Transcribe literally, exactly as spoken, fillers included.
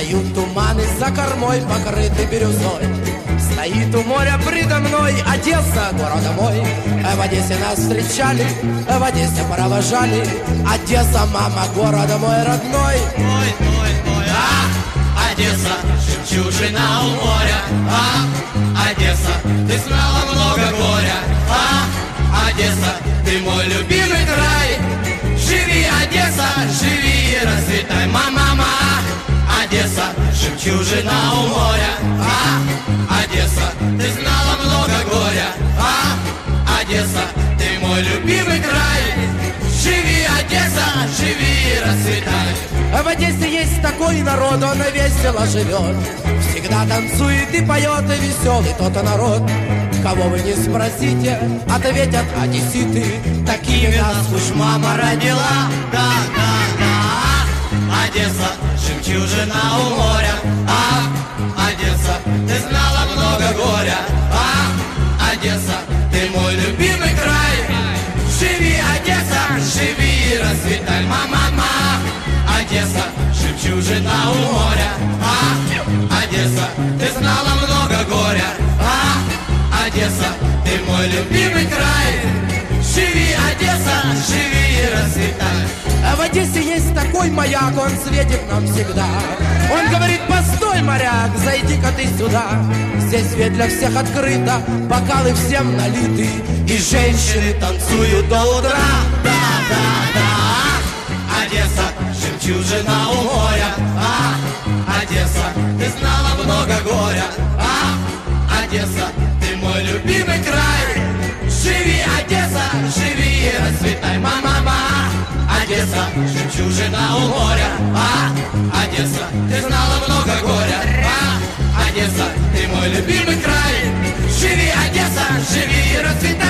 Встают туманы за кормой, покрыты бирюзой. Стоит у моря предо мной Одесса, города мой. В Одессе нас встречали, в Одессе провожали. Одесса, мама, города мой родной. Ой, ой, ой, а, Одесса, жемчужина у моря. А, Одесса, ты знала много горя. А, Одесса, ты мой любимый край. Живи, Одесса, живи и расцветай, мама, мама. Одесса, жемчужина у моря. А, Одесса, ты знала много горя. А, Одесса, ты мой любимый край. Живи, Одесса, живи и расцветай. В Одессе есть такой народ, он весело живет. Всегда танцует и поет, и веселый тот народ. Кого вы не спросите, ответят одесситы. Такими нас уж мама родила. Да, да, да. Одесса, жемчужина у моря. А, Одесса, ты знала много горя. А, Одесса, ты мой любимый край. Живи, Одесса, живи и расцветай, мама, мама. Одесса, жемчужина у моря. А, Одесса, ты знала много горя. А, Одесса, ты мой любимый край. Живи, Одесса, живи и расцветай. В Одессе есть такой маяк, он светит нам всегда. Он говорит: постой, моряк, зайди-ка ты сюда. Здесь свет для всех открыто, бокалы всем налиты, и женщины танцуют до утра. Да, да, да. Одесса, жемчужина у моря. А, Одесса, ты знала много горя. А, Одесса, ты мой любимый край. Живи, Одесса, живи и расцветай, мама, мама. Одесса, жемчужина у моря. А, Одесса, ты знала много горя. А, Одесса, ты мой любимый край. Живи, Одесса, живи и расцветай.